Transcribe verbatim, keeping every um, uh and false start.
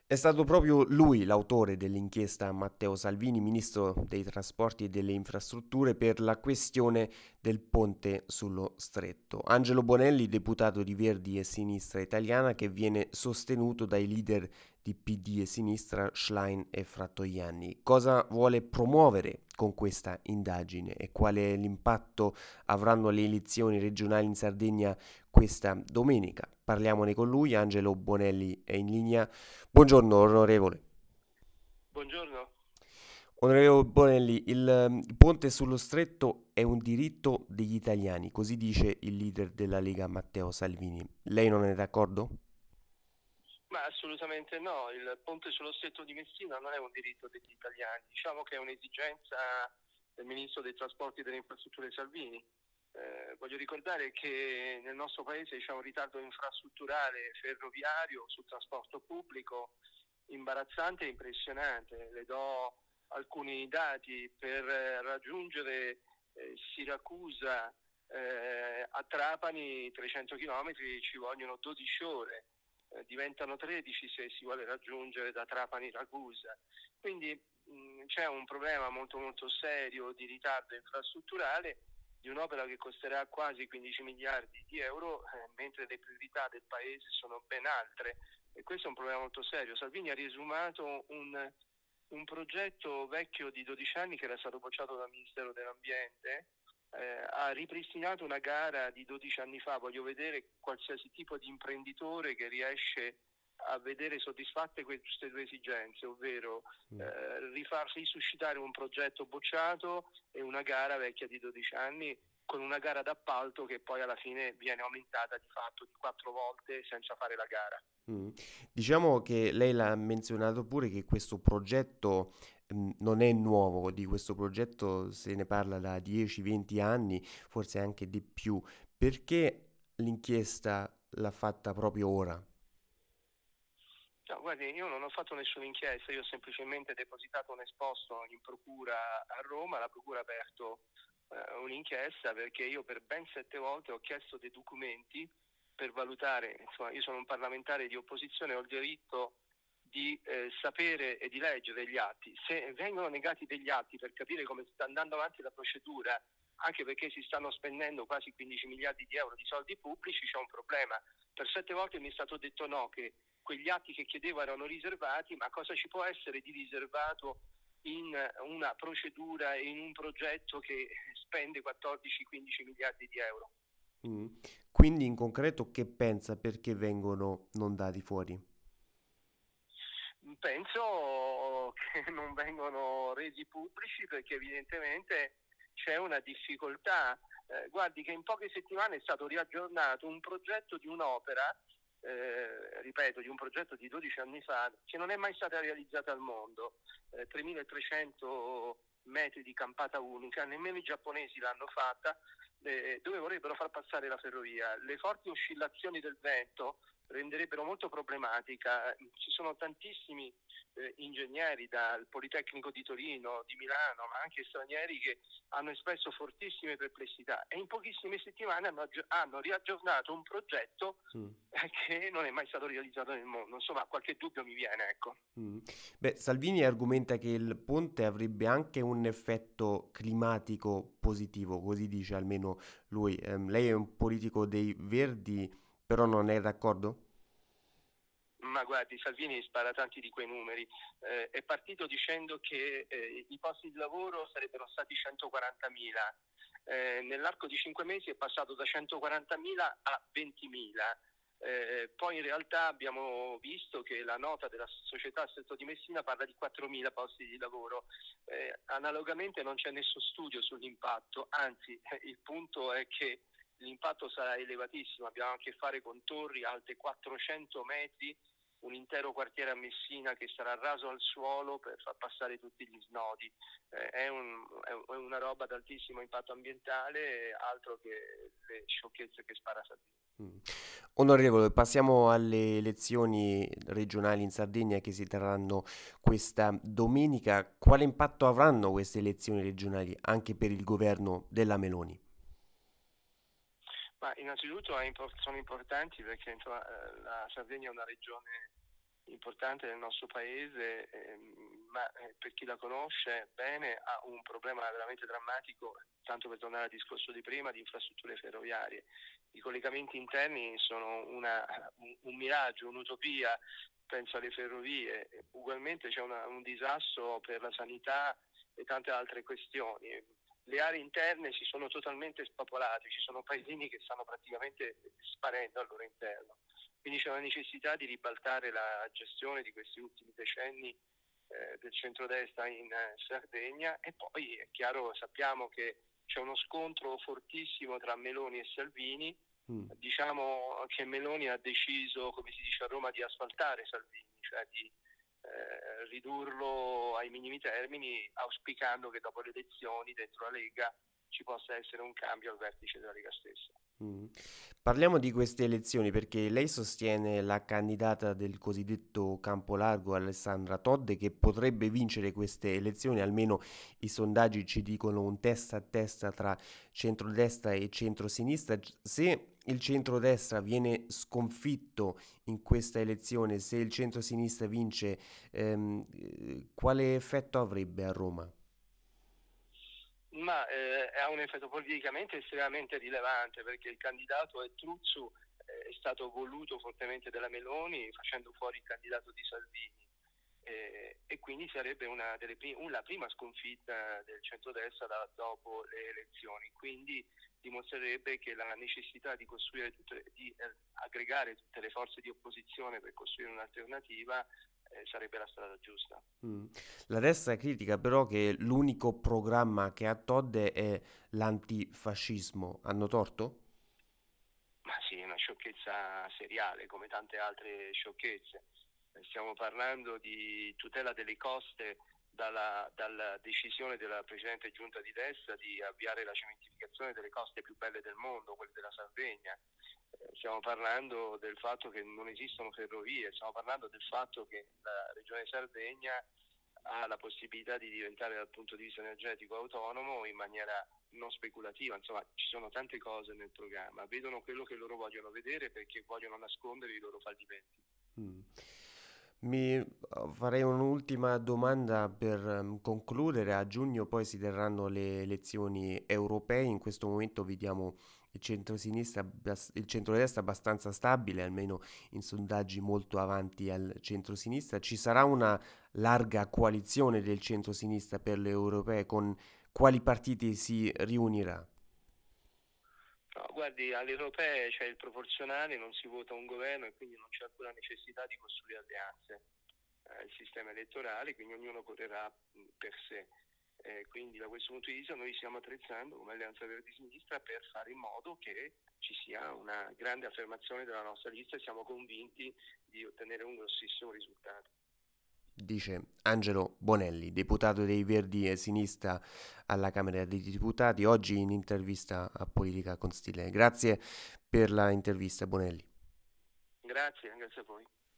È stato proprio lui l'autore dell'inchiesta Matteo Salvini, ministro dei trasporti e delle infrastrutture, per la questione del ponte sullo Stretto. Angelo Bonelli, deputato di Verdi e Sinistra Italiana, che viene sostenuto dai leader di P D e Sinistra Schlein e Frattoianni. Cosa vuole promuovere con questa indagine e quale l'impatto avranno le elezioni regionali in Sardegna questa domenica? Parliamone con lui. Angelo Bonelli è in linea. Buongiorno onorevole. Buongiorno. Onorevole Bonelli, il, ehm, il ponte sullo stretto è un diritto degli italiani, così dice il leader della Lega Matteo Salvini. Lei non è d'accordo? Ma assolutamente no, il ponte sullo Stretto di Messina non è un diritto degli italiani, diciamo che è un'esigenza del Ministro dei Trasporti e delle Infrastrutture Salvini. Eh, voglio ricordare che nel nostro paese c'è un ritardo infrastrutturale ferroviario sul trasporto pubblico imbarazzante e impressionante. Le do alcuni dati: per eh, raggiungere eh, Siracusa eh, a Trapani, trecento chilometri, ci vogliono dodici ore. Eh, diventano tredici se si vuole raggiungere da Trapani Ragusa. Quindi mh, c'è un problema molto molto serio di ritardo infrastrutturale di un'opera che costerà quasi quindici miliardi di euro, eh, mentre le priorità del paese sono ben altre, e questo è un problema molto serio. Salvini ha riesumato un, un progetto vecchio di dodici anni che era stato bocciato dal Ministero dell'Ambiente. Eh, ha ripristinato una gara di dodici anni fa. Voglio vedere qualsiasi tipo di imprenditore che riesce a vedere soddisfatte queste due esigenze, ovvero Mm. eh, rifar risuscitare un progetto bocciato e una gara vecchia di dodici anni, con una gara d'appalto che poi alla fine viene aumentata di fatto di quattro volte senza fare la gara. Mm. Diciamo che lei l'ha menzionato pure che questo progetto mm, non è nuovo, di questo progetto se ne parla da dieci venti anni, forse anche di più. Perché l'inchiesta l'ha fatta proprio ora? No, guardi, io non ho fatto nessuna inchiesta, io ho semplicemente depositato un esposto in procura a Roma. La procura ha aperto eh, un'inchiesta perché io per ben sette volte ho chiesto dei documenti per valutare. Insomma, io sono un parlamentare di opposizione, ho il diritto di eh, sapere e di leggere gli atti. Se vengono negati degli atti per capire come sta andando avanti la procedura, anche perché si stanno spendendo quasi quindici miliardi di euro di soldi pubblici, c'è un problema. Per sette volte mi è stato detto no, che quegli atti che chiedevo erano riservati, ma cosa ci può essere di riservato in una procedura e in un progetto che spende quattordici quindici miliardi di euro? Mm. Quindi in concreto che pensa perché vengono non dati fuori? Penso che non vengono resi pubblici perché evidentemente c'è una difficoltà. Eh, guardi che in poche settimane è stato riaggiornato un progetto di un'opera, eh, ripeto, di un progetto di dodici anni fa, che non è mai stata realizzata al mondo. Eh, tremilatrecento metri di campata unica, nemmeno i giapponesi l'hanno fatta, eh, dove vorrebbero far passare la ferrovia. Le forti oscillazioni del vento renderebbero molto problematica. Ci sono tantissimi eh, ingegneri dal Politecnico di Torino, di Milano, ma anche stranieri, che hanno espresso fortissime perplessità, e in pochissime settimane hanno, hanno riaggiornato un progetto Mm. eh, che non è mai stato realizzato nel mondo. Insomma, qualche dubbio mi viene, ecco. Mm. Beh, Salvini argomenta che il ponte avrebbe anche un effetto climatico positivo, così dice almeno lui. Ehm, lei è un politico dei Verdi, però non è d'accordo? Ma guardi, Salvini spara tanti di quei numeri. Eh, è partito dicendo che eh, i posti di lavoro sarebbero stati centoquarantamila. Eh, nell'arco di cinque mesi è passato da centoquarantamila a ventimila. Eh, poi in realtà abbiamo visto che la nota della società Stretto di Messina parla di quattromila posti di lavoro. Eh, analogamente non c'è nessun studio sull'impatto, anzi il punto è che l'impatto sarà elevatissimo. Abbiamo a che fare con torri alte quattrocento metri, un intero quartiere a Messina che sarà raso al suolo per far passare tutti gli snodi. Eh, è, un, è una roba ad altissimo impatto ambientale, altro che le sciocchezze che spara Salvini. Mm. Onorevole, passiamo alle elezioni regionali in Sardegna che si terranno questa domenica. Quale impatto avranno queste elezioni regionali anche per il governo della Meloni? Ma innanzitutto è impor- sono importanti perché insomma, eh, la Sardegna è una regione importante nel nostro paese, ehm, ma eh, per chi la conosce bene ha un problema veramente drammatico, tanto per tornare al discorso di prima, di infrastrutture ferroviarie. I collegamenti interni sono una, un, un miraggio, un'utopia, penso alle ferrovie, ugualmente c'è una, un disastro per la sanità e tante altre questioni. Le aree interne si sono totalmente spopolate, ci sono paesini che stanno praticamente sparendo al loro interno. Quindi c'è la necessità di ribaltare la gestione di questi ultimi decenni eh, del centrodestra in eh, Sardegna, e poi è chiaro, sappiamo che c'è uno scontro fortissimo tra Meloni e Salvini. Mm. Diciamo che Meloni ha deciso, come si dice a Roma, di asfaltare Salvini, cioè di eh, ridurlo ai minimi termini, auspicando che dopo le elezioni dentro la Lega ci possa essere un cambio al vertice della Lega stessa. Mm. Parliamo di queste elezioni perché lei sostiene la candidata del cosiddetto campo largo, Alessandra Todde, che potrebbe vincere queste elezioni, almeno i sondaggi ci dicono un testa a testa tra centrodestra e centrosinistra. Se il centrodestra viene sconfitto in questa elezione, se il centrosinistra vince, ehm, eh, quale effetto avrebbe a Roma? Ma eh, ha un effetto politicamente estremamente rilevante, perché il candidato è Truzzu, eh, è stato voluto fortemente dalla Meloni facendo fuori il candidato di Salvini, eh, e quindi sarebbe una delle prim- una prima sconfitta del centrodestra da, dopo le elezioni, quindi dimostrerebbe che la necessità di costruire tutte, di eh, aggregare tutte le forze di opposizione per costruire un'alternativa eh, sarebbe la strada giusta. Mm. La destra critica però che l'unico programma che ha Todde è l'antifascismo. Hanno torto? Ma sì, è una sciocchezza seriale, come tante altre sciocchezze. Stiamo parlando di tutela delle coste dalla, dalla decisione della precedente giunta di destra di avviare la cementificazione delle coste più belle del mondo, quelle della Sardegna. Stiamo parlando del fatto che non esistono ferrovie, stiamo parlando del fatto che la regione Sardegna ha la possibilità di diventare dal punto di vista energetico autonomo in maniera non speculativa. Insomma, ci sono tante cose nel programma, vedono quello che loro vogliono vedere perché vogliono nascondere i loro fallimenti. Mm. Mi farei un'ultima domanda per um, concludere. A giugno poi si terranno le elezioni europee. In questo momento vediamo il centro-sinistra, il centrodestra abbastanza stabile, almeno in sondaggi molto avanti al centro-sinistra. Ci sarà una larga coalizione del centro-sinistra per le europee. Con quali partiti si riunirà? No, guardi, alle europee c'è il proporzionale, non si vota un governo e quindi non c'è alcuna necessità di costruire alleanze. Eh, il sistema elettorale, quindi ognuno correrà mh, per sé. Eh, quindi da questo punto di vista noi stiamo attrezzando come Alleanza Verdi Sinistra per fare in modo che ci sia una grande affermazione della nostra lista e siamo convinti di ottenere un grossissimo risultato. Dice Angelo Bonelli, deputato dei Verdi e Sinistra alla Camera dei Deputati, oggi in intervista a Politica con Stile. Grazie per la intervista, Bonelli. Grazie, grazie a voi.